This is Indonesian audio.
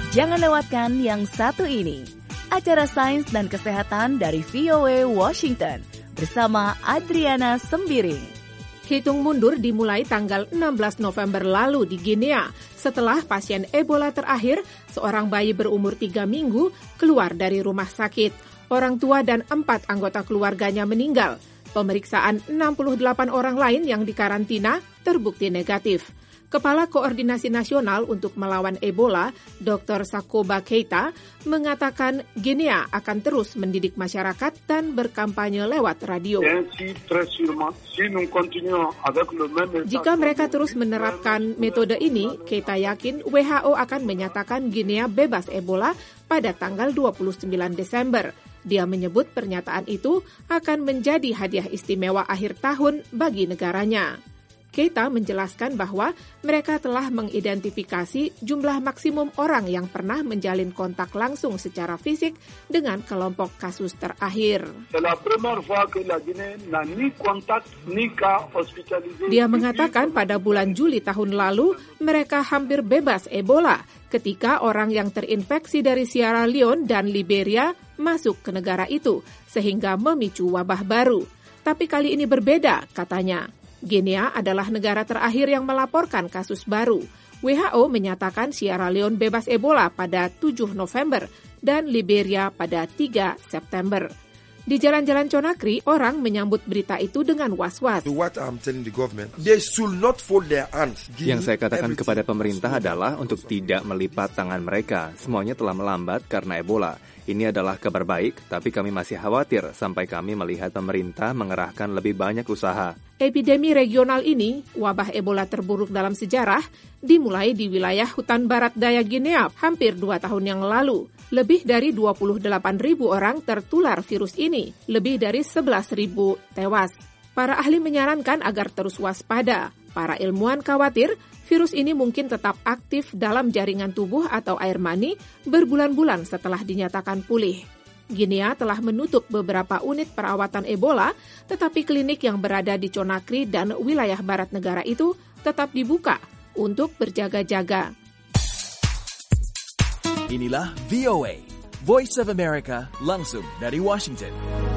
Jangan lewatkan yang satu ini. Acara Sains dan Kesehatan dari VOA Washington bersama Adriana Sembiring. Hitung mundur dimulai tanggal 16 November lalu di Guinea setelah pasien Ebola terakhir, seorang bayi berumur 3 minggu, keluar dari rumah sakit. Orang tua dan 4 anggota keluarganya meninggal. Pemeriksaan 68 orang lain yang dikarantina terbukti negatif. Kepala Koordinasi Nasional untuk Melawan Ebola, Dr. Sakoba Keita, mengatakan Guinea akan terus mendidik masyarakat dan berkampanye lewat radio. Jika mereka terus menerapkan metode ini, Keita yakin WHO akan menyatakan Guinea bebas Ebola pada tanggal 29 Desember. Dia menyebut pernyataan itu akan menjadi hadiah istimewa akhir tahun bagi negaranya. Keita menjelaskan bahwa mereka telah mengidentifikasi jumlah maksimum orang yang pernah menjalin kontak langsung secara fisik dengan kelompok kasus terakhir. Dia mengatakan pada bulan Juli tahun lalu mereka hampir bebas Ebola ketika orang yang terinfeksi dari Sierra Leone dan Liberia masuk ke negara itu sehingga memicu wabah baru. Tapi kali ini berbeda, katanya. Guinea adalah negara terakhir yang melaporkan kasus baru. WHO menyatakan Sierra Leone bebas Ebola pada 7 November dan Liberia pada 3 September. Di jalan-jalan Conakry, orang menyambut berita itu dengan was-was. Yang saya katakan kepada pemerintah adalah untuk tidak melipat tangan mereka. Semuanya telah melambat karena Ebola. Ini adalah kabar baik, tapi kami masih khawatir sampai kami melihat pemerintah mengerahkan lebih banyak usaha. Epidemi regional ini, wabah Ebola terburuk dalam sejarah, dimulai di wilayah hutan barat daya Guinea hampir 2 tahun yang lalu. Lebih dari 28.000 orang tertular virus ini, lebih dari 11.000 tewas. Para ahli menyarankan agar terus waspada. Para ilmuwan khawatir virus ini mungkin tetap aktif dalam jaringan tubuh atau air mani berbulan-bulan setelah dinyatakan pulih. Guinea telah menutup beberapa unit perawatan Ebola, tetapi klinik yang berada di Conakry dan wilayah barat negara itu tetap dibuka untuk berjaga-jaga. Inilah VOA, Voice of America, langsung dari Washington.